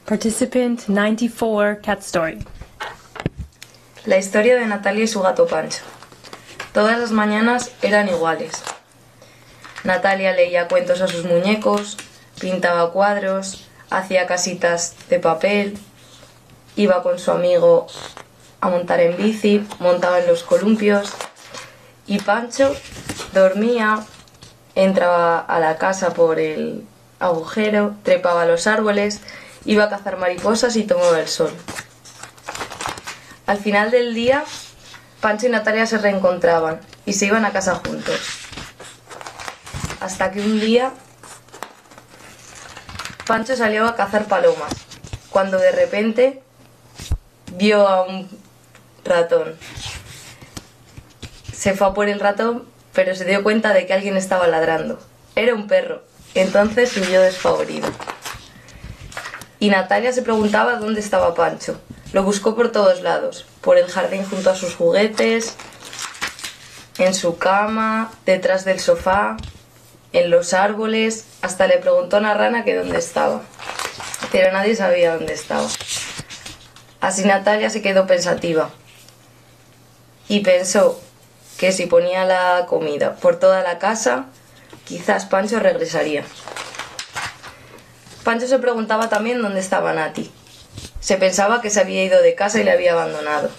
Participant 94, Cat Story. La historia de Natalia y su gato Pancho. Todas las mañanas eran iguales. Natalia leía cuentos a sus muñecos, pintaba cuadros, hacía casitas de papel, iba con su amigo a montar en bici, montaba en los columpios, y Pancho dormía, entraba a la casa por el agujero, trepaba a los árboles, iba a cazar mariposas y tomaba el sol. Al final del día, Pancho y Natalia se reencontraban y se iban a casa juntos. Hasta que un día, Pancho salió a cazar palomas, cuando de repente vio a un ratón. Se fue a por el ratón, pero se dio cuenta de que alguien estaba ladrando. Era un perro, entonces huyó despavorido. Y Natalia se preguntaba dónde estaba Pancho. Lo buscó por todos lados, por el jardín junto a sus juguetes, en su cama, detrás del sofá, en los árboles, hasta le preguntó a una rana que dónde estaba. Pero nadie sabía dónde estaba. Así Natalia se quedó pensativa y pensó que si ponía la comida por toda la casa, quizás Pancho regresaría. Pancho se preguntaba también dónde estaba Nati. Se pensaba que se había ido de casa y le había abandonado.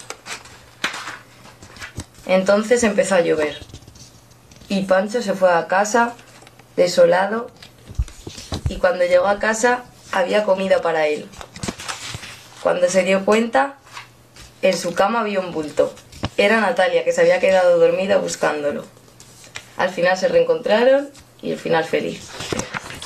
Entonces empezó a llover y Pancho se fue a casa desolado, y cuando llegó a casa había comida para él. Cuando se dio cuenta, en su cama había un bulto. Era Natalia, que se había quedado dormida buscándolo. Al final se reencontraron y el final feliz.